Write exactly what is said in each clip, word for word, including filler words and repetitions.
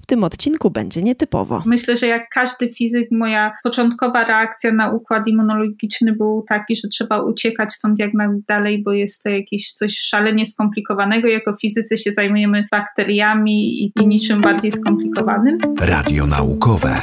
tym odcinku będzie nietypowo. Myślę, że jak każdy fizyk, moja początkowa reakcja na układ immunologiczny był taki, że trzeba uciekać stąd jak najdalej, bo jest to jakieś coś szalenie skomplikowanego. Jako fizycy się zajmujemy bakteriami i, i niczym bardziej skomplikowanym. Radio naukowe.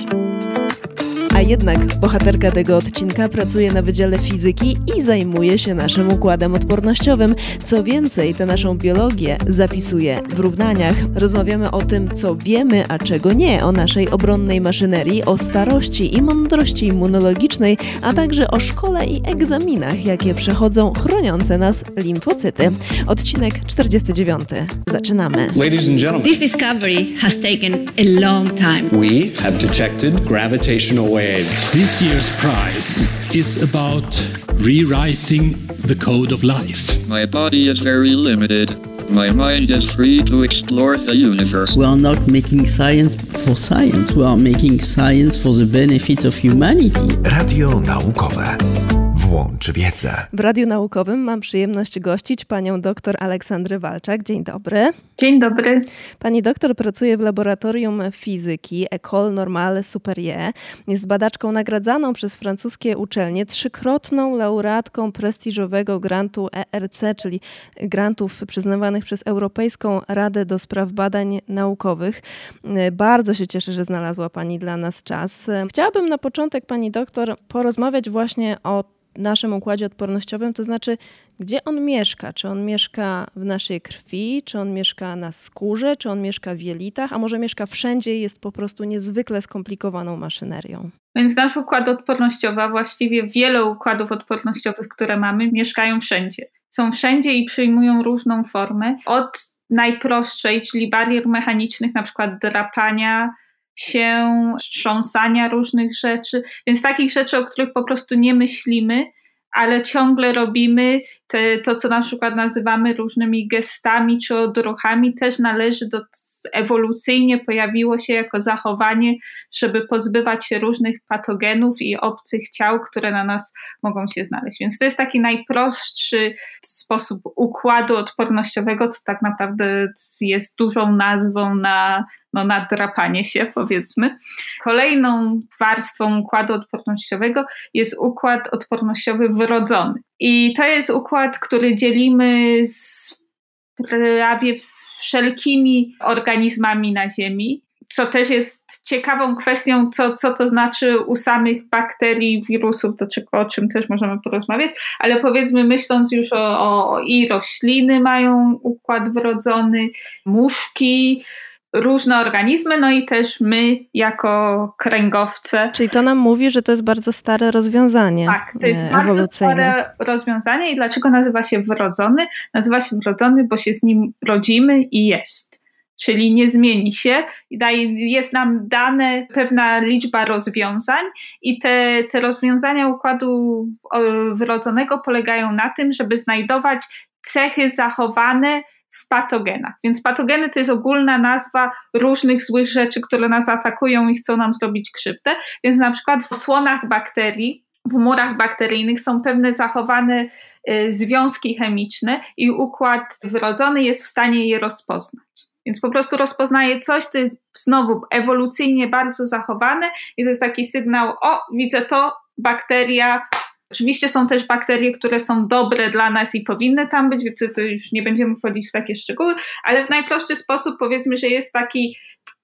A jednak bohaterka tego odcinka pracuje na Wydziale Fizyki i zajmuje się naszym układem odpornościowym. Co więcej, tę naszą biologię zapisuje w równaniach. Rozmawiamy o tym, co wiemy, a czego nie, o naszej obronnej maszynerii, o starości i mądrości immunologicznej, a także o szkole i egzaminach, jakie przechodzą chroniące nas limfocyty. Odcinek czterdziesty dziewiąty. Zaczynamy. Ladies and gentlemen, this discovery has taken a long time. We have detected gravitational waves. This year's prize is about rewriting the code of life. My body is very limited. My mind is free to explore the universe. We are not making science for science. We are making science for the benefit of humanity. Radio naukowe. Włącz wiedzę. W Radiu Naukowym mam przyjemność gościć panią doktor Aleksandrę Walczak. Dzień dobry. Dzień dobry. Pani doktor pracuje w Laboratorium Fizyki École Normale Supérieure. Jest badaczką nagradzaną przez francuskie uczelnie, trzykrotną laureatką prestiżowego grantu E R C, czyli grantów przyznawanych przez Europejską Radę do Spraw Badań Naukowych. Bardzo się cieszę, że znalazła pani dla nas czas. Chciałabym na początek, pani doktor, porozmawiać właśnie o naszym układzie odpornościowym, to znaczy, gdzie on mieszka? Czy on mieszka w naszej krwi, czy on mieszka na skórze, czy on mieszka w jelitach, a może mieszka wszędzie i jest po prostu niezwykle skomplikowaną maszynerią? Więc nasz układ odpornościowy, a właściwie wiele układów odpornościowych, które mamy, mieszkają wszędzie. Są wszędzie i przyjmują różną formę. Od najprostszej, czyli barier mechanicznych, na przykład drapania się, wstrząsania różnych rzeczy, więc takich rzeczy, o których po prostu nie myślimy, ale ciągle robimy, te, to co na przykład nazywamy różnymi gestami czy odruchami, też należy do, ewolucyjnie pojawiło się jako zachowanie, żeby pozbywać się różnych patogenów i obcych ciał, które na nas mogą się znaleźć. Więc to jest taki najprostszy sposób układu odpornościowego, co tak naprawdę jest dużą nazwą na no na drapanie się, powiedzmy. Kolejną warstwą układu odpornościowego jest układ odpornościowy wrodzony. I to jest układ, który dzielimy z prawie wszelkimi organizmami na Ziemi, co też jest ciekawą kwestią, co, co to znaczy u samych bakterii, wirusów, do czego, o czym też możemy porozmawiać, ale powiedzmy, myśląc już o, o i rośliny mają układ wrodzony, muszki, różne organizmy, no i też my jako kręgowce. Czyli to nam mówi, że to jest bardzo stare rozwiązanie. Tak, to jest bardzo stare rozwiązanie i dlaczego nazywa się wrodzony? Nazywa się wrodzony, bo się z nim rodzimy i jest. Czyli nie zmieni się, jest nam dane pewna liczba rozwiązań i te, te rozwiązania układu wrodzonego polegają na tym, żeby znajdować cechy zachowane w patogenach. Więc patogeny to jest ogólna nazwa różnych złych rzeczy, które nas atakują i chcą nam zrobić krzywdę. Więc na przykład w słonach bakterii, w murach bakteryjnych są pewne zachowane y, związki chemiczne i układ wrodzony jest w stanie je rozpoznać. Więc po prostu rozpoznaje coś, co jest znowu ewolucyjnie bardzo zachowane i to jest taki sygnał, o, widzę to, bakteria. Oczywiście są też bakterie, które są dobre dla nas i powinny tam być, więc to już nie będziemy wchodzić w takie szczegóły, ale w najprostszy sposób powiedzmy, że jest taki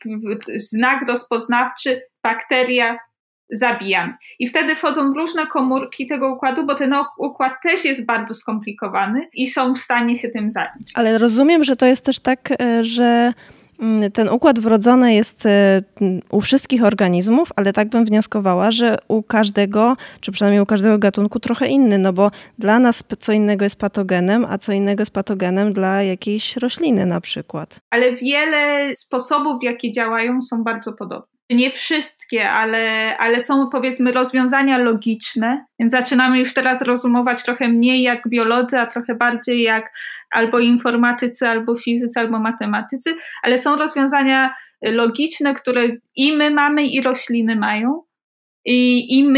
znak rozpoznawczy, bakteria, zabijamy. I wtedy wchodzą w różne komórki tego układu, bo ten układ też jest bardzo skomplikowany i są w stanie się tym zająć. Ale rozumiem, że to jest też tak, że ten układ wrodzony jest u wszystkich organizmów, ale tak bym wnioskowała, że u każdego, czy przynajmniej u każdego gatunku trochę inny, no bo dla nas co innego jest patogenem, a co innego jest patogenem dla jakiejś rośliny na przykład. Ale wiele sposobów, w jakie działają, są bardzo podobne. Nie wszystkie, ale, ale są powiedzmy rozwiązania logiczne, więc zaczynamy już teraz rozumować trochę mniej jak biolodzy, a trochę bardziej jak albo informatycy, albo fizycy, albo matematycy, ale są rozwiązania logiczne, które i my mamy, i rośliny mają, i, i my,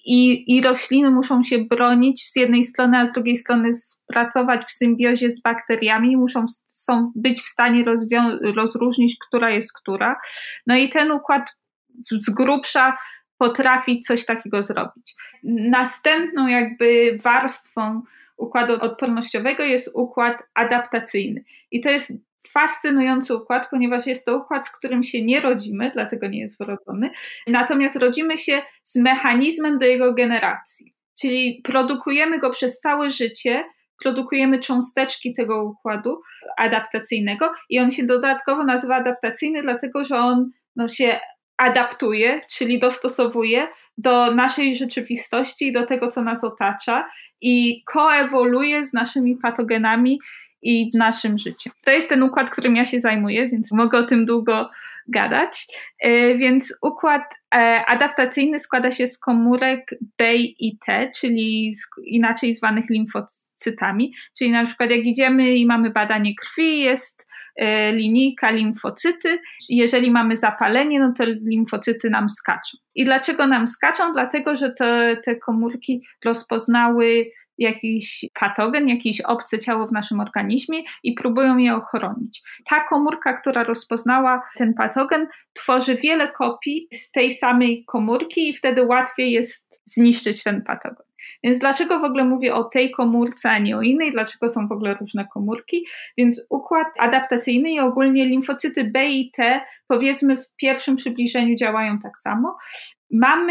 i, i rośliny muszą się bronić z jednej strony, a z drugiej strony pracować w symbiozie z bakteriami, muszą są być w stanie rozwią- rozróżnić, która jest która. No i ten układ z grubsza potrafi coś takiego zrobić. Następną jakby warstwą układu odpornościowego jest układ adaptacyjny. I to jest fascynujący układ, ponieważ jest to układ, z którym się nie rodzimy, dlatego nie jest wrodzony, natomiast rodzimy się z mechanizmem do jego generacji. Czyli produkujemy go przez całe życie, produkujemy cząsteczki tego układu adaptacyjnego i on się dodatkowo nazywa adaptacyjny, dlatego że on no, się adaptuje, czyli dostosowuje do naszej rzeczywistości, do tego, co nas otacza i koewoluuje z naszymi patogenami i naszym życiem. To jest ten układ, którym ja się zajmuję, więc mogę o tym długo gadać. Więc układ adaptacyjny składa się z komórek B i T, czyli inaczej zwanych limfocytami. Czyli na przykład jak idziemy i mamy badanie krwi, jest linijka limfocyty. Jeżeli mamy zapalenie, no to limfocyty nam skaczą. I dlaczego nam skaczą? Dlatego, że te, te komórki rozpoznały jakiś patogen, jakieś obce ciało w naszym organizmie i próbują je ochronić. Ta komórka, która rozpoznała ten patogen, tworzy wiele kopii z tej samej komórki i wtedy łatwiej jest zniszczyć ten patogen. Więc dlaczego w ogóle mówię o tej komórce, a nie o innej? Dlaczego są w ogóle różne komórki? Więc układ adaptacyjny i ogólnie limfocyty B i T, powiedzmy w pierwszym przybliżeniu działają tak samo. Mamy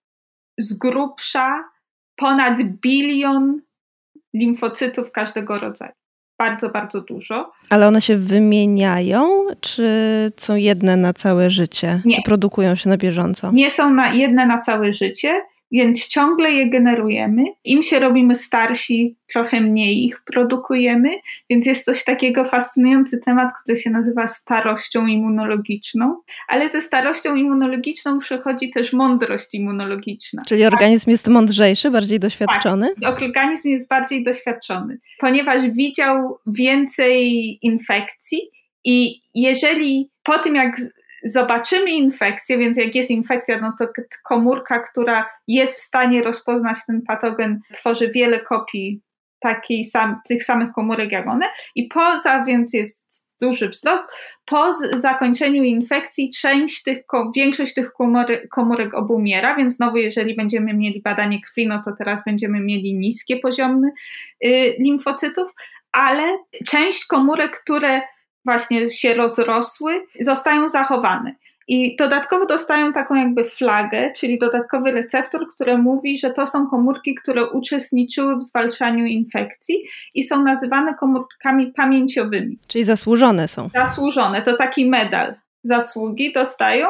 z grubsza ponad bilion limfocytów każdego rodzaju. Bardzo, bardzo dużo. Ale one się wymieniają, czy są jedne na całe życie? Nie. Czy produkują się na bieżąco? Nie są na, jedne na całe życie, więc ciągle je generujemy. Im się robimy starsi, trochę mniej ich produkujemy, więc jest coś takiego fascynujący temat, który się nazywa starością immunologiczną, ale ze starością immunologiczną przychodzi też mądrość immunologiczna. Czyli organizm jest mądrzejszy, bardziej doświadczony? Tak, organizm jest bardziej doświadczony, ponieważ widział więcej infekcji i jeżeli po tym jak zobaczymy infekcję, więc jak jest infekcja, no to komórka, która jest w stanie rozpoznać ten patogen, tworzy wiele kopii takiej sam, tych samych komórek jak one i poza, więc jest duży wzrost, po zakończeniu infekcji część tych, większość tych komórek, komórek obumiera, więc znowu jeżeli będziemy mieli badanie krwi, no to teraz będziemy mieli niskie poziomy y, limfocytów, ale część komórek, które właśnie się rozrosły, zostają zachowane. I dodatkowo dostają taką jakby flagę, czyli dodatkowy receptor, który mówi, że to są komórki, które uczestniczyły w zwalczaniu infekcji i są nazywane komórkami pamięciowymi. Czyli zasłużone są. Zasłużone, to taki medal zasługi dostają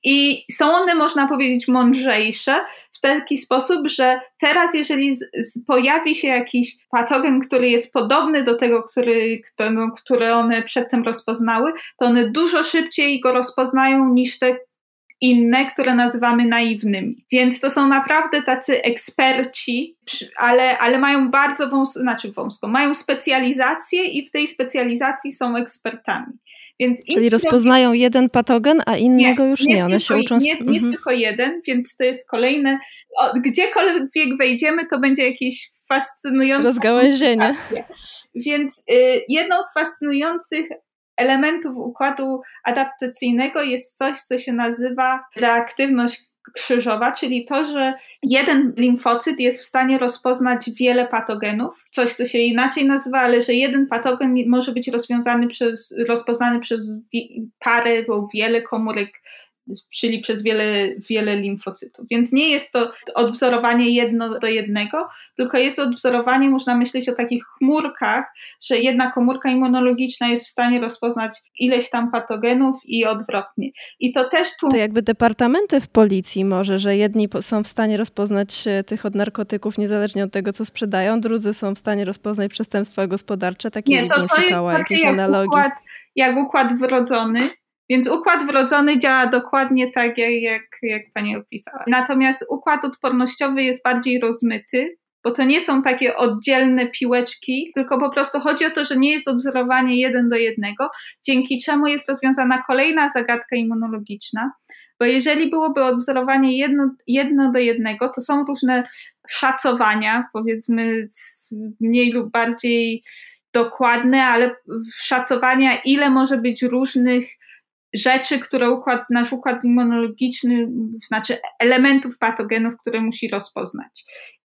i są one, można powiedzieć, mądrzejsze w taki sposób, że teraz jeżeli z, z pojawi się jakiś patogen, który jest podobny do tego, który, kto, no, które one przedtem rozpoznały, to one dużo szybciej go rozpoznają niż te inne, które nazywamy naiwnymi. Więc to są naprawdę tacy eksperci, ale, ale mają bardzo wąską, znaczy wąską, mają specjalizację i w tej specjalizacji są ekspertami. Więc Czyli rozpoznają jeden patogen, a innego nie, już nie, nie one tylko, się uczą... Nie, nie mhm. tylko jeden, więc to jest kolejne... O, gdziekolwiek wejdziemy, to będzie jakieś fascynujące... rozgałęzienie. Więc y, jedną z fascynujących elementów układu adaptacyjnego jest coś, co się nazywa reaktywność krzyżowa, czyli to, że jeden limfocyt jest w stanie rozpoznać wiele patogenów, coś, co się inaczej nazywa, ale że jeden patogen może być rozwiązany przez, rozpoznany przez parę lub wiele komórek, czyli przez wiele, wiele limfocytów. Więc nie jest to odwzorowanie jedno do jednego, tylko jest odwzorowanie, można myśleć o takich chmurkach, że jedna komórka immunologiczna jest w stanie rozpoznać ileś tam patogenów i odwrotnie. I to też tu... To jakby departamenty w policji może, że jedni są w stanie rozpoznać tych od narkotyków niezależnie od tego, co sprzedają, drudzy są w stanie rozpoznać przestępstwa gospodarcze. Takie nie, to, to jest jakieś jak analogii. Układ, jak układ wrodzony. Więc układ wrodzony działa dokładnie tak, jak, jak, jak pani opisała. Natomiast układ odpornościowy jest bardziej rozmyty bo to nie są takie oddzielne piłeczki, tylko po prostu chodzi o to, że nie jest odwzorowanie jeden do jednego, dzięki czemu jest rozwiązana kolejna zagadka immunologiczna, bo jeżeli byłoby odwzorowanie jedno, jedno do jednego, to są różne szacowania, powiedzmy mniej lub bardziej dokładne, ale szacowania, ile może być różnych rzeczy, które układ, nasz układ immunologiczny, znaczy elementów patogenów, które musi rozpoznać.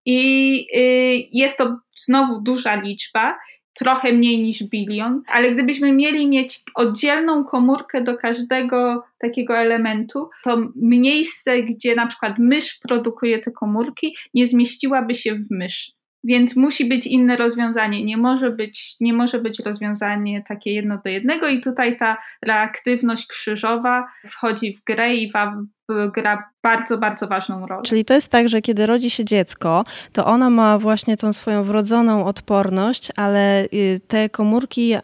I y, jest to znowu duża liczba, trochę mniej niż bilion, ale gdybyśmy mieli mieć oddzielną komórkę do każdego takiego elementu, to miejsce, gdzie na przykład mysz produkuje te komórki, nie zmieściłaby się w myszy. Więc musi być inne rozwiązanie, nie może być, nie może być rozwiązanie takie jedno do jednego i tutaj ta reaktywność krzyżowa wchodzi w grę i wa- gra bardzo, bardzo ważną rolę. Czyli to jest tak, że kiedy rodzi się dziecko, to ono ma właśnie tą swoją wrodzoną odporność, ale te komórki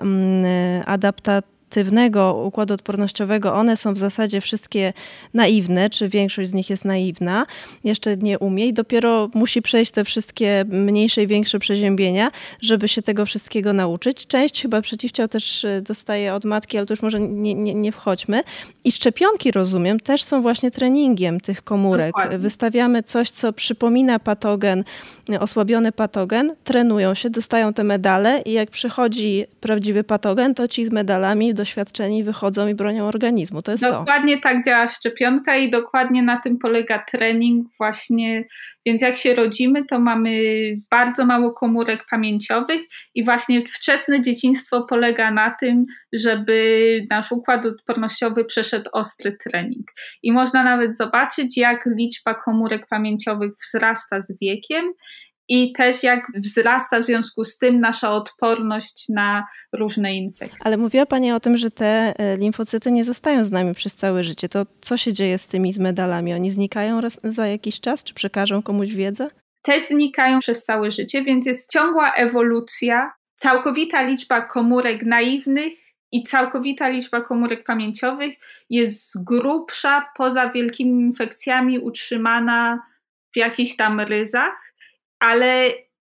adaptacyjne układu odpornościowego, one są w zasadzie wszystkie naiwne, czy większość z nich jest naiwna, jeszcze nie umie i dopiero musi przejść te wszystkie mniejsze i większe przeziębienia, żeby się tego wszystkiego nauczyć. Część chyba przeciwciał też dostaje od matki, ale to już może nie, nie, nie wchodźmy. I szczepionki, rozumiem, też są właśnie treningiem tych komórek. Dokładnie. Wystawiamy coś, co przypomina patogen, osłabiony patogen, trenują się, dostają te medale i jak przychodzi prawdziwy patogen, to ci z medalami doświadczeni wychodzą i bronią organizmu. To jest dokładnie to. Dokładnie tak działa szczepionka i dokładnie na tym polega trening właśnie. Więc jak się rodzimy, to mamy bardzo mało komórek pamięciowych i właśnie wczesne dzieciństwo polega na tym, żeby nasz układ odpornościowy przeszedł ostry trening. I można nawet zobaczyć, jak liczba komórek pamięciowych wzrasta z wiekiem i też jak wzrasta w związku z tym nasza odporność na różne infekcje. Ale mówiła Pani o tym, że te limfocyty nie zostają z nami przez całe życie. To co się dzieje z tymi z medalami? Oni znikają raz, za jakiś czas? Czy przekażą komuś wiedzę? Też znikają przez całe życie, więc jest ciągła ewolucja. Całkowita liczba komórek naiwnych i całkowita liczba komórek pamięciowych jest z grubsza poza wielkimi infekcjami utrzymana w jakichś tam ryzach, ale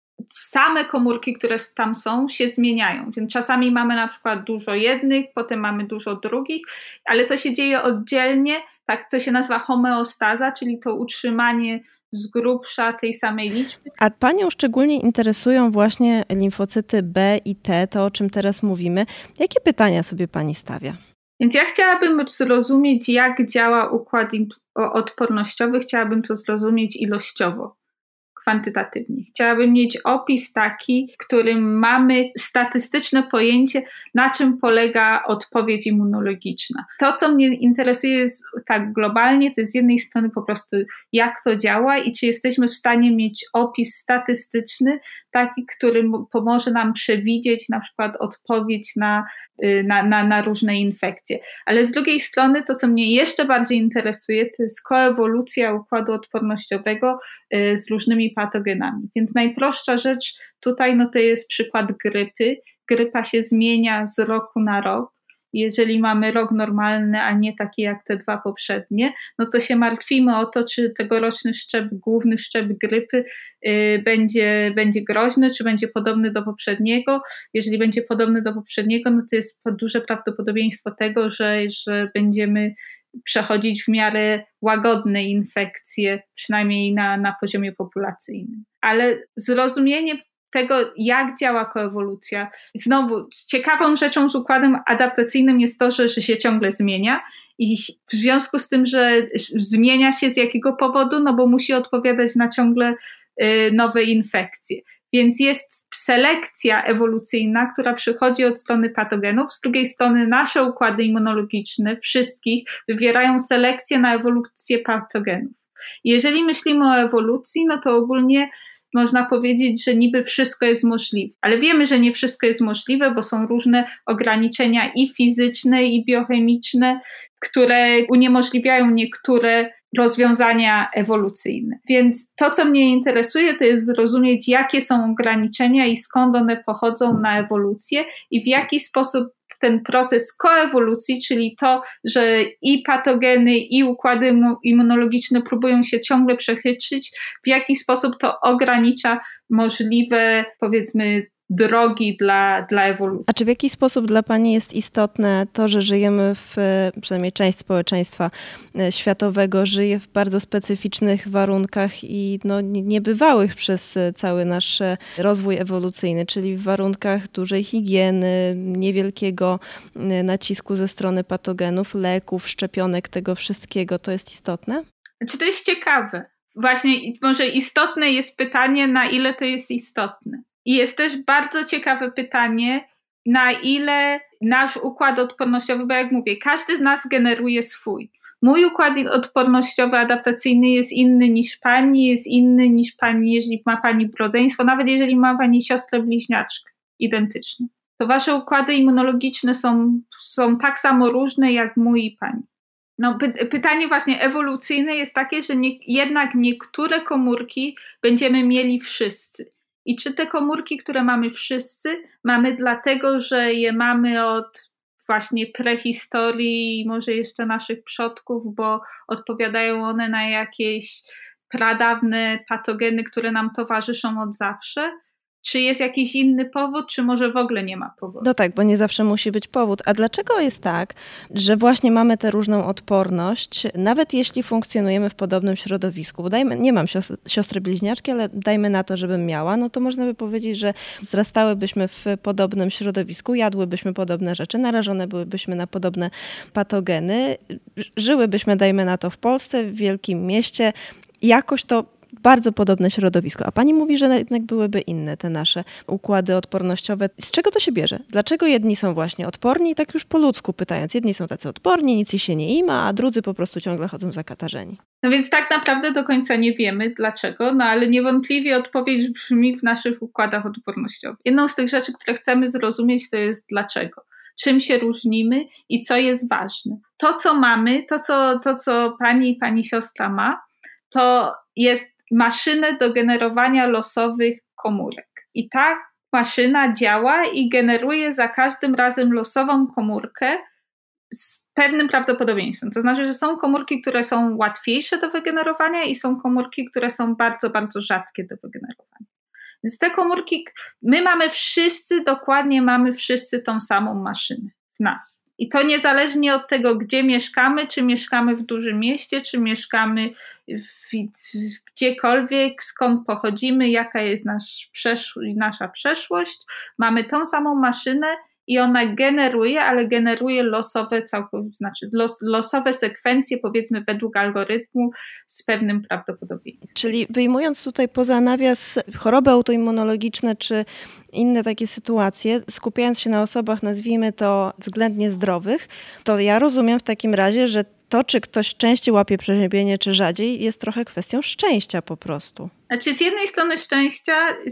same komórki, które tam są, się zmieniają. Więc czasami mamy na przykład dużo jednych, potem mamy dużo drugich, ale to się dzieje oddzielnie, tak to się nazywa homeostaza, czyli to utrzymanie z grubsza tej samej liczby. A Panią szczególnie interesują właśnie limfocyty B i T, to o czym teraz mówimy. Jakie pytania sobie Pani stawia? Więc ja chciałabym zrozumieć, jak działa układ odpornościowy, chciałabym to zrozumieć ilościowo, kwantytatywnie. Chciałabym mieć opis taki, w którym mamy statystyczne pojęcie, na czym polega odpowiedź immunologiczna. To, co mnie interesuje jest tak globalnie, to jest z jednej strony po prostu jak to działa i czy jesteśmy w stanie mieć opis statystyczny, taki, który pomoże nam przewidzieć na przykład odpowiedź na, na, na, na różne infekcje. Ale z drugiej strony to, co mnie jeszcze bardziej interesuje, to jest koewolucja układu odpornościowego z różnymi patogenami. Więc najprostsza rzecz tutaj no to jest przykład grypy. Grypa się zmienia z roku na rok. Jeżeli mamy rok normalny, a nie taki jak te dwa poprzednie, no to się martwimy o to, czy tegoroczny szczep, główny szczep grypy yy, będzie, będzie groźny, czy będzie podobny do poprzedniego. Jeżeli będzie podobny do poprzedniego, no to jest duże prawdopodobieństwo tego, że, że będziemy przechodzić w miarę łagodne infekcje, przynajmniej na, na poziomie populacyjnym. Ale zrozumienie tego, jak działa koewolucja. Znowu, ciekawą rzeczą z układem adaptacyjnym jest to, że, że się ciągle zmienia i w związku z tym, że zmienia się z jakiego powodu, no bo musi odpowiadać na ciągle y, nowe infekcje. Więc jest selekcja ewolucyjna, która przychodzi od strony patogenów, z drugiej strony nasze układy immunologiczne, wszystkich, wywierają selekcję na ewolucję patogenów. Jeżeli myślimy o ewolucji, no to ogólnie można powiedzieć, że niby wszystko jest możliwe, ale wiemy, że nie wszystko jest możliwe, bo są różne ograniczenia i fizyczne, i biochemiczne, które uniemożliwiają niektóre rozwiązania ewolucyjne. Więc to, co mnie interesuje, to jest zrozumieć, jakie są ograniczenia i skąd one pochodzą na ewolucję i w jaki sposób ten proces koewolucji, czyli to, że i patogeny, i układy immunologiczne próbują się ciągle przechytrzyć, w jaki sposób to ogranicza możliwe, powiedzmy, drogi dla, dla ewolucji. A czy w jaki sposób dla Pani jest istotne to, że żyjemy w, przynajmniej część społeczeństwa światowego żyje w bardzo specyficznych warunkach i no, niebywałych przez cały nasz rozwój ewolucyjny, czyli w warunkach dużej higieny, niewielkiego nacisku ze strony patogenów, leków, szczepionek, tego wszystkiego, to jest istotne? Czy to jest ciekawe? Właśnie może istotne jest pytanie, na ile to jest istotne. I jest też bardzo ciekawe pytanie, na ile nasz układ odpornościowy, bo jak mówię, każdy z nas generuje swój. Mój układ odpornościowy, adaptacyjny jest inny niż pani, jest inny niż pani, jeżeli ma pani rodzeństwo, nawet jeżeli ma pani siostrę bliźniaczkę identyczną. To wasze układy immunologiczne są, są tak samo różne jak mój i pani. No, py- pytanie właśnie ewolucyjne jest takie, że nie, jednak niektóre komórki będziemy mieli wszyscy. I czy te komórki, które mamy wszyscy, mamy dlatego, że je mamy od właśnie prehistorii, może jeszcze naszych przodków, bo odpowiadają one na jakieś pradawne patogeny, które nam towarzyszą od zawsze? Czy jest jakiś inny powód, czy może w ogóle nie ma powodu? No tak, bo nie zawsze musi być powód. A dlaczego jest tak, że właśnie mamy tę różną odporność, nawet jeśli funkcjonujemy w podobnym środowisku? Bo dajmy, nie mam siostry, siostry bliźniaczki, ale dajmy na to, żebym miała, no to można by powiedzieć, że wzrastałybyśmy w podobnym środowisku, jadłybyśmy podobne rzeczy, narażone byłybyśmy na podobne patogeny, żyłybyśmy, dajmy na to, w Polsce, w wielkim mieście. Jakoś to bardzo podobne środowisko. A pani mówi, że jednak byłyby inne te nasze układy odpornościowe. Z czego to się bierze? Dlaczego jedni są właśnie odporni, tak już po ludzku pytając? Jedni są tacy odporni, nic się nie ima, a drudzy po prostu ciągle chodzą zakatarzeni. No więc tak naprawdę do końca nie wiemy dlaczego, no ale niewątpliwie odpowiedź brzmi w naszych układach odpornościowych. Jedną z tych rzeczy, które chcemy zrozumieć, to jest dlaczego. Czym się różnimy i co jest ważne. To, co mamy, to, co, to, co pani i pani siostra ma, to jest maszynę do generowania losowych komórek. I ta maszyna działa i generuje za każdym razem losową komórkę z pewnym prawdopodobieństwem. To znaczy, że są komórki, które są łatwiejsze do wygenerowania i są komórki, które są bardzo, bardzo rzadkie do wygenerowania. Więc te komórki, my mamy wszyscy, dokładnie mamy wszyscy tą samą maszynę w nas. I to niezależnie od tego, gdzie mieszkamy, czy mieszkamy w dużym mieście, czy mieszkamy w, gdziekolwiek, skąd pochodzimy, jaka jest nasz przesz- nasza przeszłość. Mamy tą samą maszynę i ona generuje, ale generuje losowe, całkowicie, znaczy los, losowe sekwencje, powiedzmy według algorytmu z pewnym prawdopodobieństwem. Czyli wyjmując tutaj poza nawias choroby autoimmunologiczne czy inne takie sytuacje, skupiając się na osobach, nazwijmy to względnie zdrowych, to ja rozumiem w takim razie, że to, czy ktoś częściej łapie przeziębienie, czy rzadziej, jest trochę kwestią szczęścia po prostu. Znaczy z jednej strony szczęścia,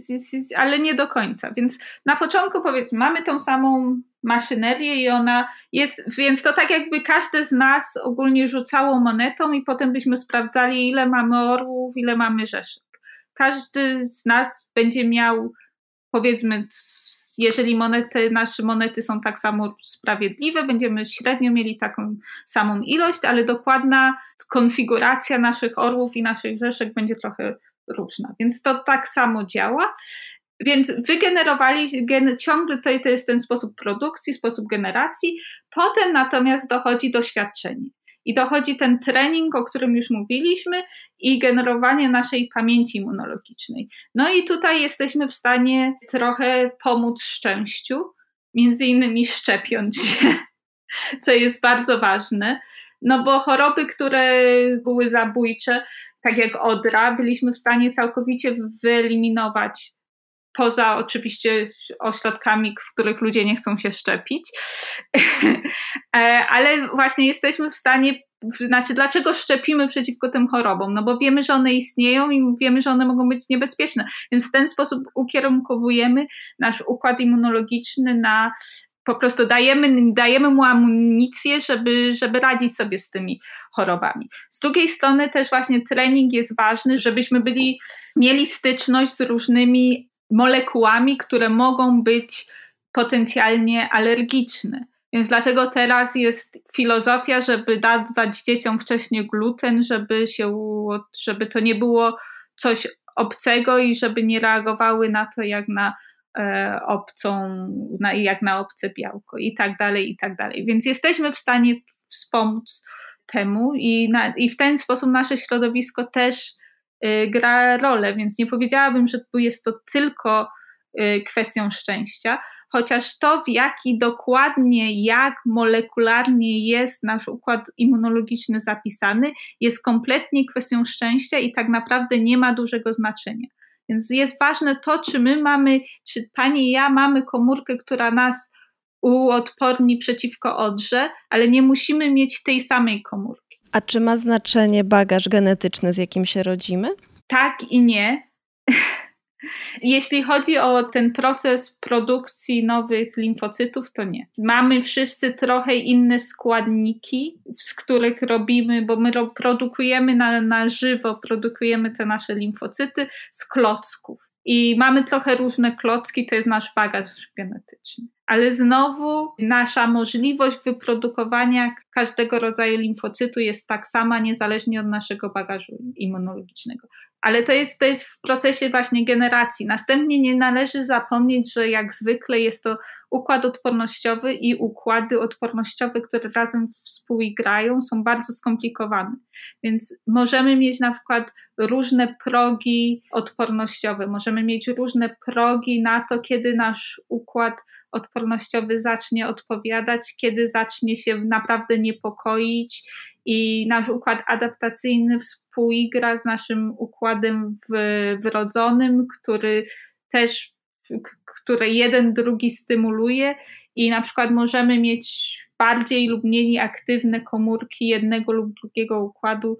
ale nie do końca. Więc na początku powiedzmy, mamy tą samą maszynerię i ona jest, więc to tak jakby każdy z nas ogólnie rzucało monetą i potem byśmy sprawdzali, ile mamy orłów, ile mamy rzeszek. Każdy z nas będzie miał, powiedzmy, jeżeli monety, nasze monety są tak samo sprawiedliwe, będziemy średnio mieli taką samą ilość, ale dokładna konfiguracja naszych orłów i naszych rzeszek będzie trochę różna. Więc to tak samo działa. Więc wygenerowali, gen, ciągle to, to jest ten sposób produkcji, sposób generacji. Potem natomiast dochodzi doświadczenie. I dochodzi ten trening, o którym już mówiliśmy, i generowanie naszej pamięci immunologicznej. No i tutaj jesteśmy w stanie trochę pomóc szczęściu, między innymi szczepiąc się, co jest bardzo ważne. No bo choroby, które były zabójcze, tak jak odra, byliśmy w stanie całkowicie wyeliminować, poza oczywiście ośrodkami, w których ludzie nie chcą się szczepić. Ale właśnie jesteśmy w stanie, znaczy dlaczego szczepimy przeciwko tym chorobom? No bo wiemy, że one istnieją i wiemy, że one mogą być niebezpieczne. Więc w ten sposób ukierunkowujemy nasz układ immunologiczny na, po prostu dajemy, dajemy mu amunicję, żeby, żeby radzić sobie z tymi chorobami. Z drugiej strony też właśnie trening jest ważny, żebyśmy byli, mieli styczność z różnymi molekułami, które mogą być potencjalnie alergiczne. Więc dlatego teraz jest filozofia, żeby dawać dzieciom wcześniej gluten, żeby się, żeby to nie było coś obcego i żeby nie reagowały na to jak na e, obcą, na, jak na obce białko i tak dalej, i tak dalej. Więc jesteśmy w stanie wspomóc temu i, na, i w ten sposób nasze środowisko też y, gra rolę, więc nie powiedziałabym, że tu jest to tylko y, kwestią szczęścia, chociaż to, w jaki dokładnie, jak molekularnie jest nasz układ immunologiczny zapisany, jest kompletnie kwestią szczęścia i tak naprawdę nie ma dużego znaczenia. Więc jest ważne to, czy my mamy, czy pani i ja mamy komórkę, która nas uodporni przeciwko odrze, ale nie musimy mieć tej samej komórki. A czy ma znaczenie bagaż genetyczny, z jakim się rodzimy? Tak i nie. Jeśli chodzi o ten proces produkcji nowych limfocytów, to nie. Mamy wszyscy trochę inne składniki, z których robimy, bo my produkujemy na, na żywo, produkujemy te nasze limfocyty z klocków. I mamy trochę różne klocki, to jest nasz bagaż genetyczny. Ale znowu nasza możliwość wyprodukowania każdego rodzaju limfocytu jest tak sama, niezależnie od naszego bagażu immunologicznego. Ale to jest, to jest w procesie właśnie generacji. Następnie nie należy zapomnieć, że jak zwykle jest to układ odpornościowy i układy odpornościowe, które razem współgrają, są bardzo skomplikowane. Więc możemy mieć na przykład różne progi odpornościowe, możemy mieć różne progi na to, kiedy nasz układ odpornościowy zacznie odpowiadać, kiedy zacznie się naprawdę niepokoić i nasz układ adaptacyjny współgra z naszym układem wrodzonym, który też, które jeden drugi stymuluje i na przykład możemy mieć bardziej lub mniej aktywne komórki jednego lub drugiego układu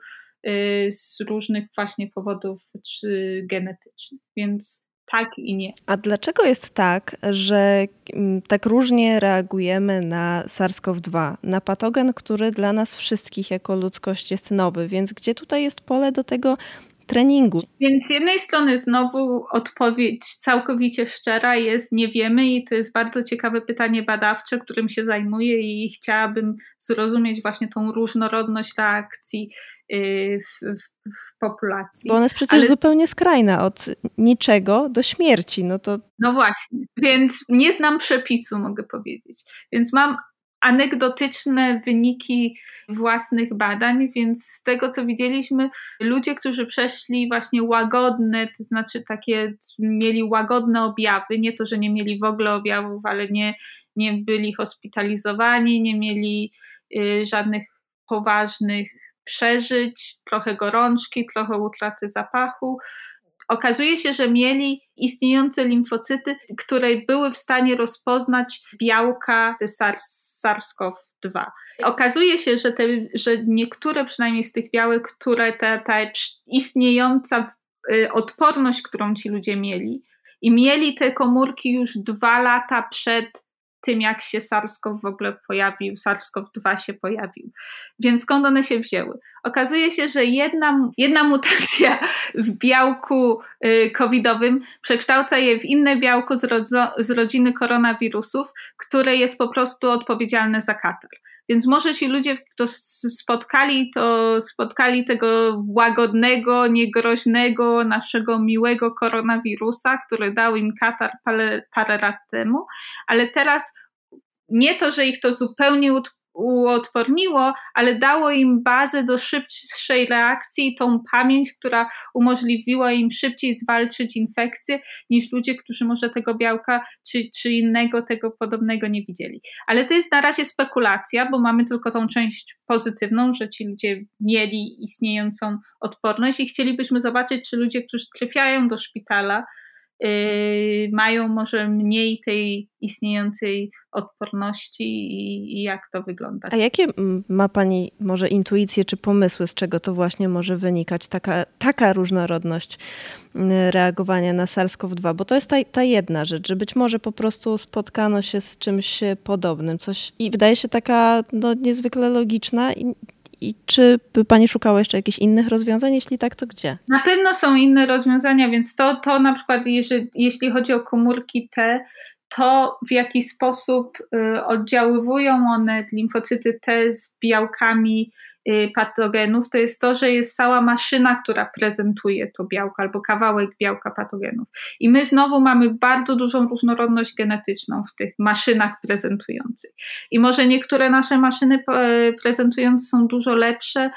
z różnych właśnie powodów genetycznych, więc tak i nie. A dlaczego jest tak, że tak różnie reagujemy na SARS-CoV dwa, na patogen, który dla nas wszystkich jako ludzkość jest nowy, więc gdzie tutaj jest pole do tego treningu? Więc z jednej strony znowu odpowiedź całkowicie szczera jest nie wiemy i to jest bardzo ciekawe pytanie badawcze, którym się zajmuję i chciałabym zrozumieć właśnie tą różnorodność reakcji w, w, w populacji. Bo ona jest przecież Ale... zupełnie skrajna, od niczego do śmierci. No, to... no właśnie, więc nie znam przepisu, mogę powiedzieć. Więc mam anegdotyczne wyniki własnych badań, więc z tego, co widzieliśmy, ludzie, którzy przeszli właśnie łagodne, to znaczy takie, mieli łagodne objawy, nie to, że nie mieli w ogóle objawów, ale nie, nie byli hospitalizowani, nie mieli y, żadnych poważnych przeżyć, trochę gorączki, trochę utraty zapachu. Okazuje się, że mieli istniejące limfocyty, które były w stanie rozpoznać białka SARS-CoV dwa. Okazuje się, że, te, że niektóre przynajmniej z tych białek, które ta, ta istniejąca odporność, którą ci ludzie mieli i mieli te komórki już dwa lata przed tym, jak się SARS-CoV w ogóle pojawił, SARS-CoV dwa się pojawił. Więc skąd one się wzięły? Okazuje się, że jedna, jedna mutacja w białku y, covidowym przekształca je w inne białko z, rodzo, z rodziny koronawirusów, które jest po prostu odpowiedzialne za katar. Więc może ci ludzie, którzy spotkali, to spotkali tego łagodnego, niegroźnego, naszego miłego koronawirusa, który dał im katar parę, parę lat temu, ale teraz nie to, że ich to zupełnie uodporniło, ale dało im bazę do szybszej reakcji i tą pamięć, która umożliwiła im szybciej zwalczyć infekcję niż ludzie, którzy może tego białka czy, czy innego tego podobnego nie widzieli. Ale to jest na razie spekulacja, bo mamy tylko tą część pozytywną, że ci ludzie mieli istniejącą odporność i chcielibyśmy zobaczyć, czy ludzie, którzy trafiają do szpitala, Yy, mają może mniej tej istniejącej odporności i, i jak to wygląda. A jakie ma Pani może intuicje czy pomysły, z czego to właśnie może wynikać, taka, taka różnorodność reagowania na SARS-CoV dwa? Bo to jest ta, ta jedna rzecz, że być może po prostu spotkano się z czymś podobnym, coś i wydaje się taka no, niezwykle logiczna i I czy by Pani szukała jeszcze jakichś innych rozwiązań? Jeśli tak, to gdzie? Na pewno są inne rozwiązania, więc to, to na przykład, jeżeli, jeśli chodzi o komórki T, to, w jaki sposób oddziaływują one, limfocyty T, z białkami patogenów, to jest to, że jest cała maszyna, która prezentuje to białko albo kawałek białka patogenów. I my znowu mamy bardzo dużą różnorodność genetyczną w tych maszynach prezentujących. I może niektóre nasze maszyny prezentujące są dużo lepsze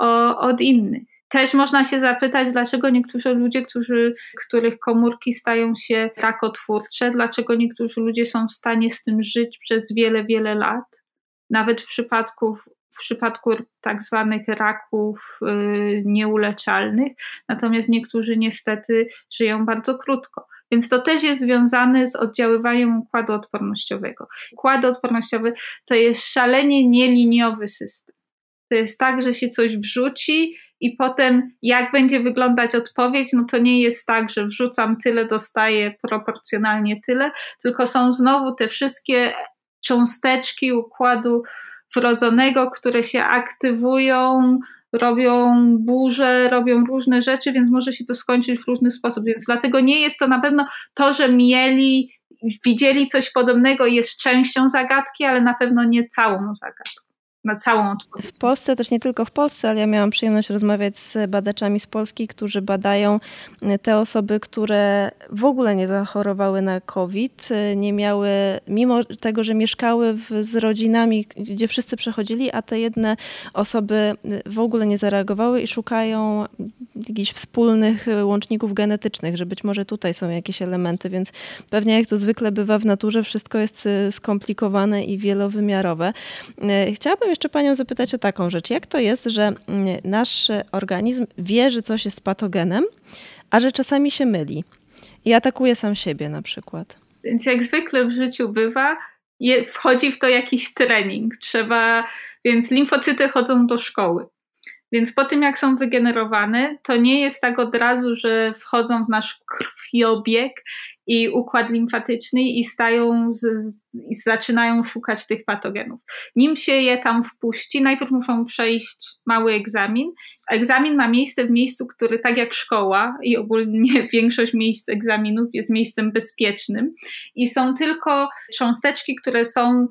od innych. Też można się zapytać, dlaczego niektórzy ludzie, którzy, których komórki stają się rakotwórcze, dlaczego niektórzy ludzie są w stanie z tym żyć przez wiele, wiele lat, nawet w przypadku, w przypadku tak zwanych raków yy, nieuleczalnych, natomiast niektórzy niestety żyją bardzo krótko. Więc to też jest związane z oddziaływaniem układu odpornościowego. Układ odpornościowy to jest szalenie nieliniowy system. To jest tak, że się coś wrzuci i potem jak będzie wyglądać odpowiedź, no to nie jest tak, że wrzucam tyle, dostaję proporcjonalnie tyle, tylko są znowu te wszystkie cząsteczki układu wrodzonego, które się aktywują, robią burze, robią różne rzeczy, więc może się to skończyć w różny sposób. Więc dlatego nie jest to na pewno to, że mieli, widzieli coś podobnego, jest częścią zagadki, ale na pewno nie całą zagadką. Na całą odpowiedź. W Polsce, też nie tylko w Polsce, ale ja miałam przyjemność rozmawiać z badaczami z Polski, którzy badają te osoby, które w ogóle nie zachorowały na COVID, nie miały, mimo tego, że mieszkały w, z rodzinami, gdzie wszyscy przechodzili, a te jedne osoby w ogóle nie zareagowały i szukają jakichś wspólnych łączników genetycznych, że być może tutaj są jakieś elementy, więc pewnie jak to zwykle bywa w naturze, wszystko jest skomplikowane i wielowymiarowe. Chciałabym jeszcze Panią zapytać o taką rzecz. Jak to jest, że nasz organizm wie, że coś jest patogenem, a że czasami się myli i atakuje sam siebie na przykład? Więc jak zwykle w życiu bywa, je, wchodzi w to jakiś trening. Trzeba, więc limfocyty chodzą do szkoły. Więc po tym, jak są wygenerowane, to nie jest tak od razu, że wchodzą w nasz krwiobieg i układ limfatyczny i stają, z, i zaczynają szukać tych patogenów. Nim się je tam wpuści, najpierw muszą przejść mały egzamin. Egzamin ma miejsce w miejscu, który tak jak szkoła i ogólnie większość miejsc egzaminów jest miejscem bezpiecznym i są tylko cząsteczki, które są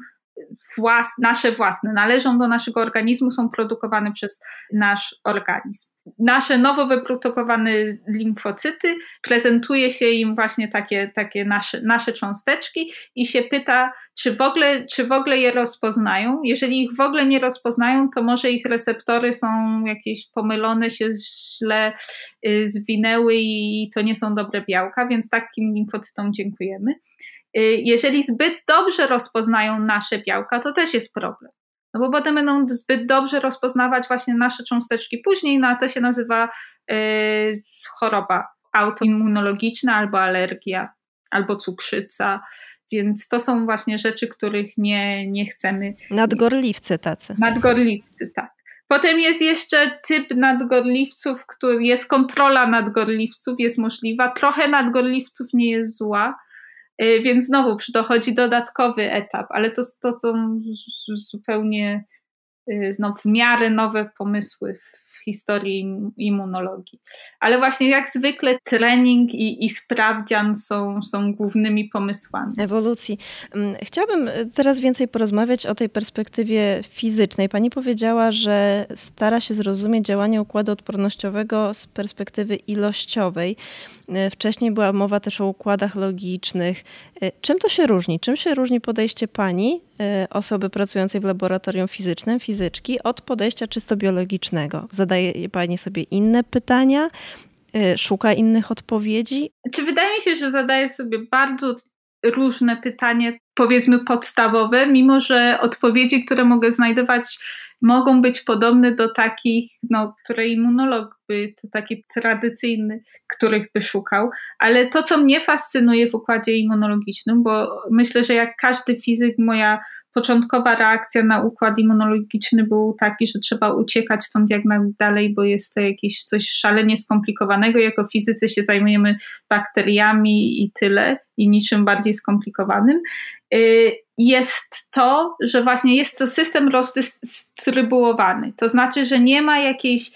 Włas, nasze własne, należą do naszego organizmu, są produkowane przez nasz organizm. Nasze nowo wyprodukowane limfocyty, prezentuje się im właśnie takie, takie nasze, nasze cząsteczki i się pyta, czy w, ogóle, czy w ogóle je rozpoznają. Jeżeli ich w ogóle nie rozpoznają, to może ich receptory są jakieś pomylone, się źle y, zwinęły i to nie są dobre białka, więc takim limfocytom dziękujemy. Jeżeli zbyt dobrze rozpoznają nasze białka, to też jest problem. No bo potem będą zbyt dobrze rozpoznawać właśnie nasze cząsteczki później, no a to się nazywa y, choroba autoimmunologiczna albo alergia, albo cukrzyca. Więc to są właśnie rzeczy, których nie, nie chcemy. Nadgorliwcy tacy. Nadgorliwcy, tak. Potem jest jeszcze typ nadgorliwców, który jest kontrola nadgorliwców, jest możliwa. Trochę nadgorliwców nie jest zła. Więc znowu dochodzi dodatkowy etap, ale to, to są zupełnie no, w miarę nowe pomysły w historii immunologii. Ale właśnie jak zwykle trening i, i sprawdzian są, są głównymi pomysłami. Ewolucji. Chciałabym teraz więcej porozmawiać o tej perspektywie fizycznej. Pani powiedziała, że stara się zrozumieć działanie układu odpornościowego z perspektywy ilościowej. Wcześniej była mowa też o układach logicznych. Czym to się różni? Czym się różni podejście Pani, osoby pracującej w laboratorium fizycznym, fizyczki, od podejścia czysto biologicznego? Zadaje Pani sobie inne pytania? Szuka innych odpowiedzi? Czy wydaje mi się, że zadaje sobie bardzo różne pytania, powiedzmy podstawowe, mimo że odpowiedzi, które mogę znajdować, mogą być podobne do takich, no, które immunolog by, to taki tradycyjny, których by szukał. Ale to, co mnie fascynuje w układzie immunologicznym, bo myślę, że jak każdy fizyk, moja początkowa reakcja na układ immunologiczny był taki, że trzeba uciekać stąd jak najdalej, bo jest to jakieś coś szalenie skomplikowanego. Jako fizycy się zajmujemy bakteriami i tyle, i niczym bardziej skomplikowanym. Jest to, że właśnie jest to system rozdystrybuowany. To znaczy, że nie ma jakiejś,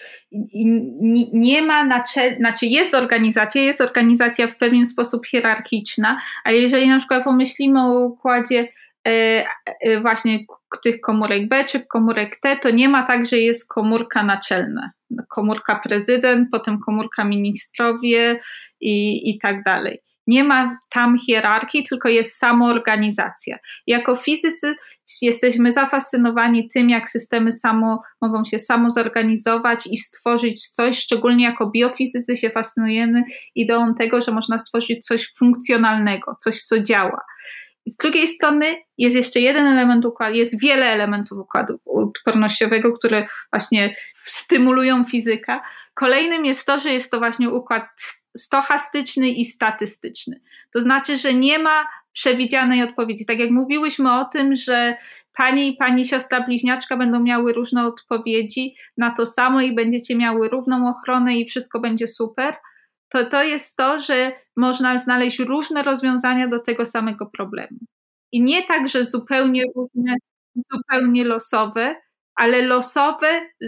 nie ma, naczel, znaczy jest organizacja, jest organizacja w pewien sposób hierarchiczna, ale jeżeli na przykład pomyślimy o układzie właśnie tych komórek B czy komórek T, to nie ma tak, że jest komórka naczelna. Komórka prezydent, potem komórka ministrowie i, i tak dalej. Nie ma tam hierarchii, tylko jest samoorganizacja. Jako fizycy jesteśmy zafascynowani tym, jak systemy samo, mogą się samo zorganizować i stworzyć coś, szczególnie jako biofizycy się fascynujemy ideą tego, że można stworzyć coś funkcjonalnego, coś, co działa. Z drugiej strony jest jeszcze jeden element układu, jest wiele elementów układu odpornościowego, które właśnie stymulują fizykę. Kolejnym jest to, że jest to właśnie układ stochastyczny i statystyczny. To znaczy, że nie ma przewidzianej odpowiedzi. Tak jak mówiłyśmy o tym, że pani i pani siostra bliźniaczka będą miały różne odpowiedzi na to samo i będziecie miały równą ochronę i wszystko będzie super, to to jest to, że można znaleźć różne rozwiązania do tego samego problemu. I nie tak, że zupełnie różne, zupełnie losowe, ale losowe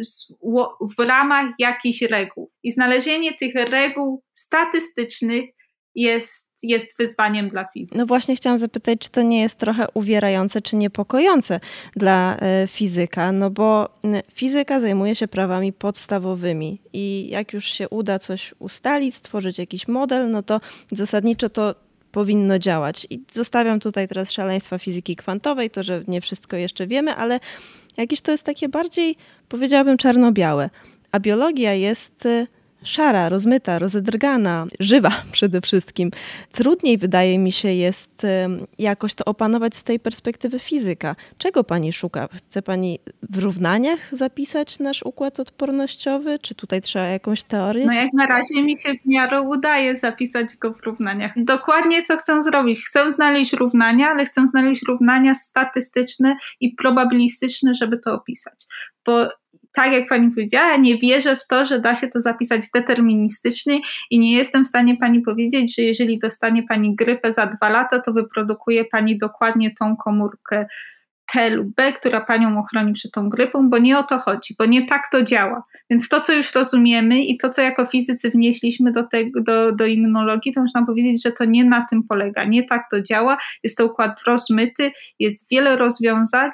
w ramach jakichś reguł. I znalezienie tych reguł statystycznych jest, jest wyzwaniem dla fizyki. No właśnie chciałam zapytać, czy to nie jest trochę uwierające, czy niepokojące dla y, fizyka, no bo y, fizyka zajmuje się prawami podstawowymi i jak już się uda coś ustalić, stworzyć jakiś model, no to zasadniczo to powinno działać. I zostawiam tutaj teraz szaleństwa fizyki kwantowej, to, że nie wszystko jeszcze wiemy, ale jakieś to jest takie bardziej, powiedziałabym, czarno-białe. A biologia jest szara, rozmyta, rozedrgana, żywa przede wszystkim. Trudniej, wydaje mi się, jest jakoś to opanować z tej perspektywy fizyka. Czego pani szuka? Chce pani w równaniach zapisać nasz układ odpornościowy? Czy tutaj trzeba jakąś teorię? No jak na razie mi się w miarę udaje zapisać go w równaniach. Dokładnie co chcę zrobić? Chcę znaleźć równania, ale chcę znaleźć równania statystyczne i probabilistyczne, żeby to opisać. Bo tak jak pani powiedziała, nie wierzę w to, że da się to zapisać deterministycznie i nie jestem w stanie pani powiedzieć, że jeżeli dostanie pani grypę za dwa lata, to wyprodukuje pani dokładnie tą komórkę T lub B, która panią ochroni przed tą grypą, bo nie o to chodzi, bo nie tak to działa. Więc to, co już rozumiemy i to, co jako fizycy wnieśliśmy do, tego, do, do immunologii, to można powiedzieć, że to nie na tym polega. Nie tak to działa. Jest to układ rozmyty, jest wiele rozwiązań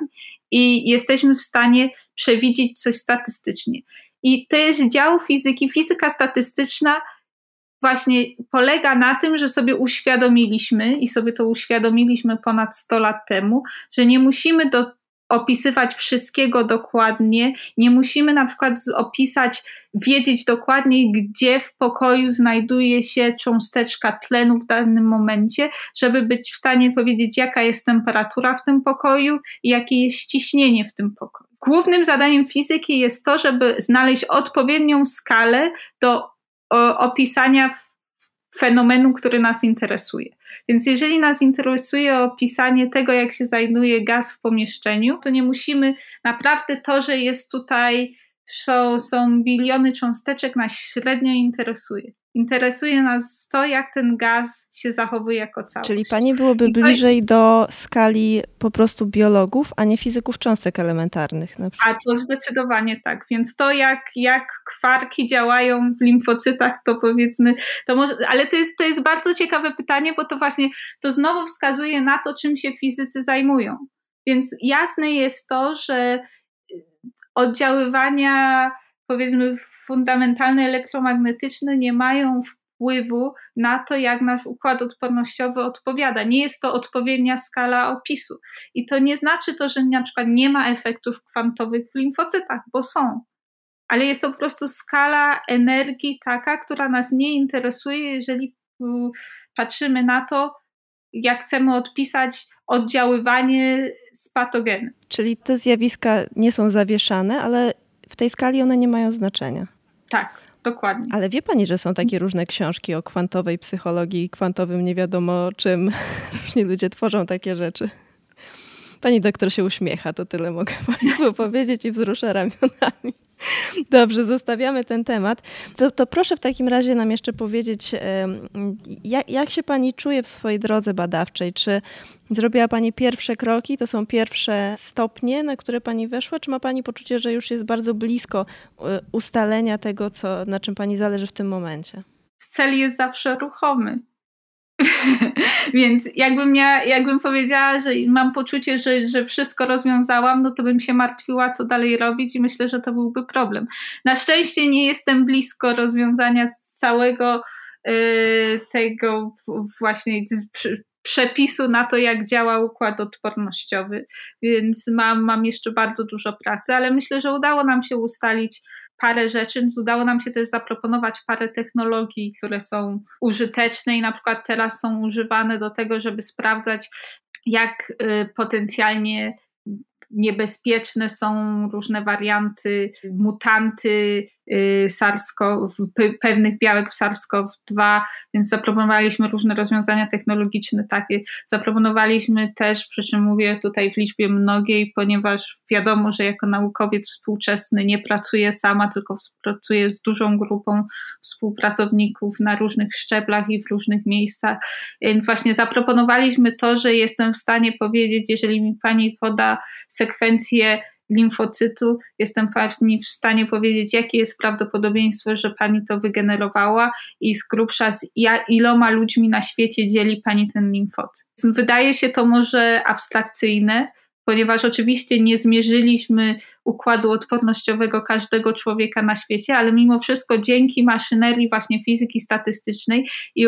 i jesteśmy w stanie przewidzieć coś statystycznie. I to jest dział fizyki. Fizyka statystyczna właśnie polega na tym, że sobie uświadomiliśmy i sobie to uświadomiliśmy ponad sto lat temu, że nie musimy do, opisywać wszystkiego dokładnie, nie musimy na przykład opisać, wiedzieć dokładnie, gdzie w pokoju znajduje się cząsteczka tlenu w danym momencie, żeby być w stanie powiedzieć, jaka jest temperatura w tym pokoju i jakie jest ciśnienie w tym pokoju. Głównym zadaniem fizyki jest to, żeby znaleźć odpowiednią skalę do o, opisania fenomenu, który nas interesuje. Więc jeżeli nas interesuje opisanie tego, jak się znajduje gaz w pomieszczeniu, to nie musimy, naprawdę to, że jest tutaj, są, są biliony cząsteczek, nas średnio interesuje. Interesuje nas to, jak ten gaz się zachowuje jako całość. Czyli pani byłoby bliżej do skali po prostu biologów, a nie fizyków cząstek elementarnych na przykład. A to zdecydowanie tak. Więc to, jak, jak kwarki działają w limfocytach, to powiedzmy, to może, ale to jest, to jest bardzo ciekawe pytanie, bo to właśnie, to znowu wskazuje na to, czym się fizycy zajmują. Więc jasne jest to, że oddziaływania, powiedzmy, fundamentalne elektromagnetyczne nie mają wpływu na to, jak nasz układ odpornościowy odpowiada. Nie jest to odpowiednia skala opisu. I to nie znaczy to, że na przykład nie ma efektów kwantowych w limfocytach, bo są. Ale jest to po prostu skala energii taka, która nas nie interesuje, jeżeli patrzymy na to, jak chcemy odpisać oddziaływanie z patogenem. Czyli te zjawiska nie są zawieszane, ale w tej skali one nie mają znaczenia. Tak, dokładnie. Ale wie pani, że są takie różne książki o kwantowej psychologii i kwantowym nie wiadomo czym. Różni ludzie tworzą takie rzeczy. Pani doktor się uśmiecha, to tyle mogę Państwu powiedzieć i wzrusza ramionami. Dobrze, zostawiamy ten temat. To, to proszę w takim razie nam jeszcze powiedzieć, jak, jak się Pani czuje w swojej drodze badawczej? Czy zrobiła Pani pierwsze kroki, to są pierwsze stopnie, na które Pani weszła? Czy ma Pani poczucie, że już jest bardzo blisko ustalenia tego, co, na czym Pani zależy w tym momencie? Cel jest zawsze ruchomy. Więc jakbym, miała, jakbym powiedziała, że mam poczucie, że, że wszystko rozwiązałam, no to bym się martwiła, co dalej robić i myślę, że to byłby problem. Na szczęście nie jestem blisko rozwiązania całego y, tego właśnie przy, przepisu na to, jak działa układ odpornościowy, więc mam, mam jeszcze bardzo dużo pracy, ale myślę, że udało nam się ustalić parę rzeczy, więc udało nam się też zaproponować parę technologii, które są użyteczne i na przykład teraz są używane do tego, żeby sprawdzać, jak y, potencjalnie niebezpieczne są różne warianty, mutanty y, SARS-CoV, pewnych białek w SARS-CoV dwa, więc zaproponowaliśmy różne rozwiązania technologiczne takie. Zaproponowaliśmy też, przy czym mówię tutaj w liczbie mnogiej, ponieważ wiadomo, że jako naukowiec współczesny nie pracuję sama, tylko pracuję z dużą grupą współpracowników na różnych szczeblach i w różnych miejscach. Więc właśnie zaproponowaliśmy to, że jestem w stanie powiedzieć, jeżeli mi pani poda sekwencję limfocytu, jestem pani w stanie powiedzieć, jakie jest prawdopodobieństwo, że pani to wygenerowała i z grubsza z iloma ludźmi na świecie dzieli pani ten limfocyt. Wydaje się to może abstrakcyjne, ponieważ oczywiście nie zmierzyliśmy układu odpornościowego każdego człowieka na świecie, ale mimo wszystko dzięki maszynerii właśnie fizyki statystycznej i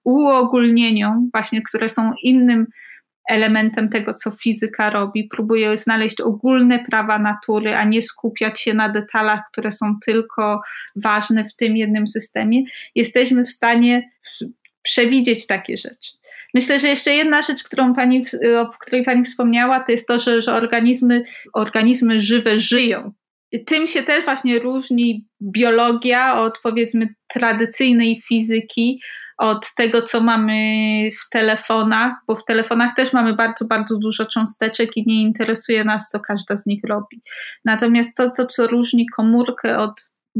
uogólnieniom właśnie, które są innym elementem tego, co fizyka robi. Próbuje znaleźć ogólne prawa natury, a nie skupiać się na detalach, które są tylko ważne w tym jednym systemie. Jesteśmy w stanie przewidzieć takie rzeczy. Myślę, że jeszcze jedna rzecz, którą pani, o której pani wspomniała, to jest to, że, że organizmy, organizmy żywe żyją. I tym się też właśnie różni biologia od, powiedzmy, tradycyjnej fizyki, od tego, co mamy w telefonach, bo w telefonach też mamy bardzo, bardzo dużo cząsteczek i nie interesuje nas, co każda z nich robi. Natomiast to, co, co różni komórkę od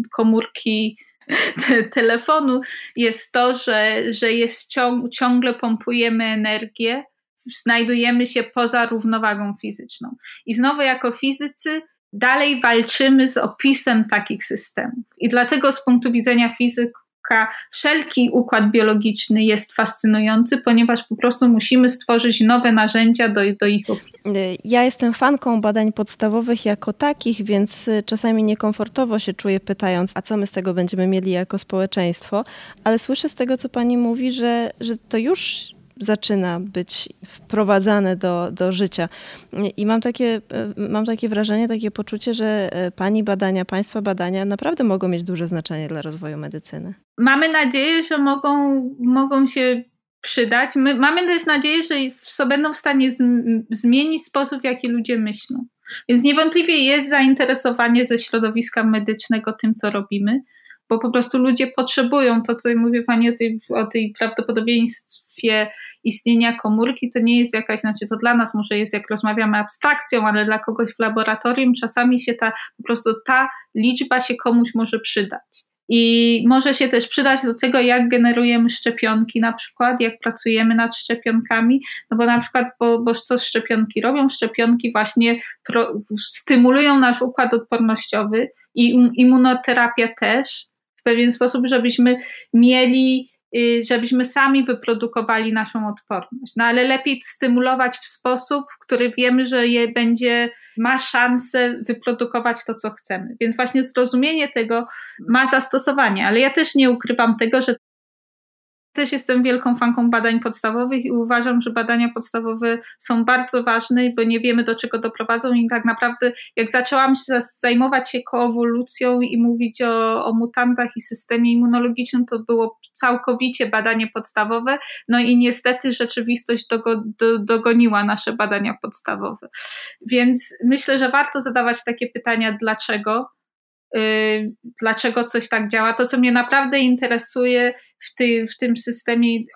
komórki te, telefonu, jest to, że, że jest ciąg, ciągle pompujemy energię, znajdujemy się poza równowagą fizyczną. I znowu jako fizycy dalej walczymy z opisem takich systemów. I dlatego z punktu widzenia fizyków wszelki układ biologiczny jest fascynujący, ponieważ po prostu musimy stworzyć nowe narzędzia do, do ich opisu. Ja jestem fanką badań podstawowych jako takich, więc czasami niekomfortowo się czuję pytając, a co my z tego będziemy mieli jako społeczeństwo, ale słyszę z tego, co pani mówi, że, że to już zaczyna być wprowadzane do, do życia. I mam takie, mam takie wrażenie, takie poczucie, że pani badania, państwa badania naprawdę mogą mieć duże znaczenie dla rozwoju medycyny. Mamy nadzieję, że mogą, mogą się przydać. My mamy też nadzieję, że będą w stanie z, zmienić sposób, w jaki ludzie myślą. Więc niewątpliwie jest zainteresowanie ze środowiska medycznego tym, co robimy, bo po prostu ludzie potrzebują to, co mówi pani o tej, o tej prawdopodobieństwie istnienia komórki, to nie jest jakaś, znaczy to dla nas może jest, jak rozmawiamy, abstrakcją, ale dla kogoś w laboratorium czasami się ta, po prostu ta liczba się komuś może przydać. I może się też przydać do tego, jak generujemy szczepionki na przykład, jak pracujemy nad szczepionkami, no bo na przykład, bo, bo co szczepionki robią? Szczepionki właśnie pro, stymulują nasz układ odpornościowy i um, immunoterapia też w pewien sposób, żebyśmy mieli, żebyśmy sami wyprodukowali naszą odporność. No ale lepiej stymulować w sposób, w który wiemy, że je będzie, ma szansę wyprodukować to, co chcemy. Więc właśnie zrozumienie tego ma zastosowanie, ale ja też nie ukrywam tego, że też jestem wielką fanką badań podstawowych i uważam, że badania podstawowe są bardzo ważne, bo nie wiemy, do czego doprowadzą i tak naprawdę jak zaczęłam się zajmować się koewolucją i mówić o, o mutantach i systemie immunologicznym, to było całkowicie badanie podstawowe, no i niestety rzeczywistość dogo, do, dogoniła nasze badania podstawowe. Więc myślę, że warto zadawać takie pytania, dlaczego? Yy, dlaczego coś tak działa. To, co mnie naprawdę interesuje w, ty, w tym systemie od,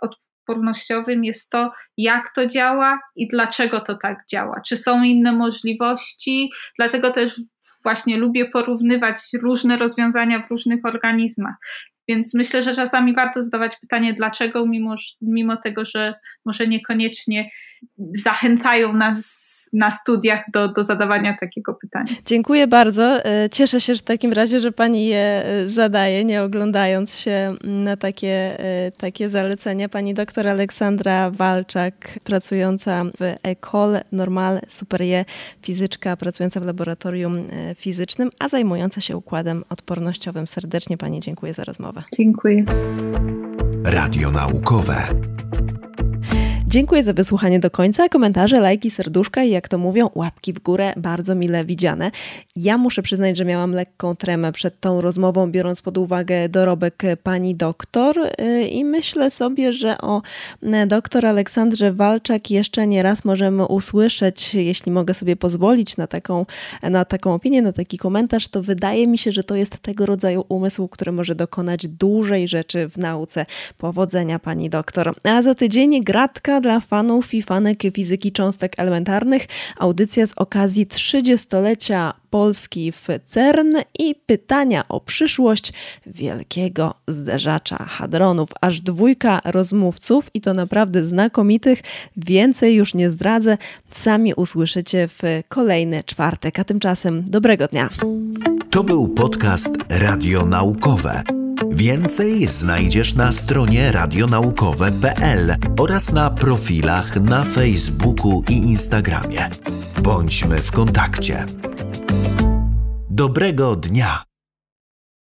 odpornościowym jest to, jak to działa i dlaczego to tak działa. Czy są inne możliwości? Dlatego też właśnie lubię porównywać różne rozwiązania w różnych organizmach. Więc myślę, że czasami warto zadawać pytanie, dlaczego, mimo, mimo tego, że może niekoniecznie zachęcają nas na studiach do, do zadawania takiego pytania. Dziękuję bardzo. Cieszę się że w takim razie, że Pani je zadaje, nie oglądając się na takie, takie zalecenia. Pani doktor Aleksandra Walczak, pracująca w École Normale Supérieure, fizyczka pracująca w laboratorium fizycznym, a zajmująca się układem odpornościowym. Serdecznie Pani dziękuję za rozmowę. Dziękuję. Radio naukowe. Dziękuję za wysłuchanie do końca. Komentarze, lajki, serduszka i jak to mówią, łapki w górę, bardzo mile widziane. Ja muszę przyznać, że miałam lekką tremę przed tą rozmową, biorąc pod uwagę dorobek pani doktor i myślę sobie, że o doktor Aleksandrze Walczak jeszcze nie raz możemy usłyszeć, jeśli mogę sobie pozwolić na taką, na taką opinię, na taki komentarz, to wydaje mi się, że to jest tego rodzaju umysł, który może dokonać dużej rzeczy w nauce. Powodzenia pani doktor. A za tydzień gratka dla fanów i fanek fizyki cząstek elementarnych, audycja z okazji trzydziestolecia Polski w CERN i pytania o przyszłość wielkiego zderzacza hadronów. Aż dwójka rozmówców i to naprawdę znakomitych. Więcej już nie zdradzę. Sami usłyszycie w kolejny czwartek. A tymczasem dobrego dnia. To był podcast Radio Naukowe. Więcej znajdziesz na stronie radionaukowe kropka p l oraz na profilach na Facebooku i Instagramie. Bądźmy w kontakcie. Dobrego dnia!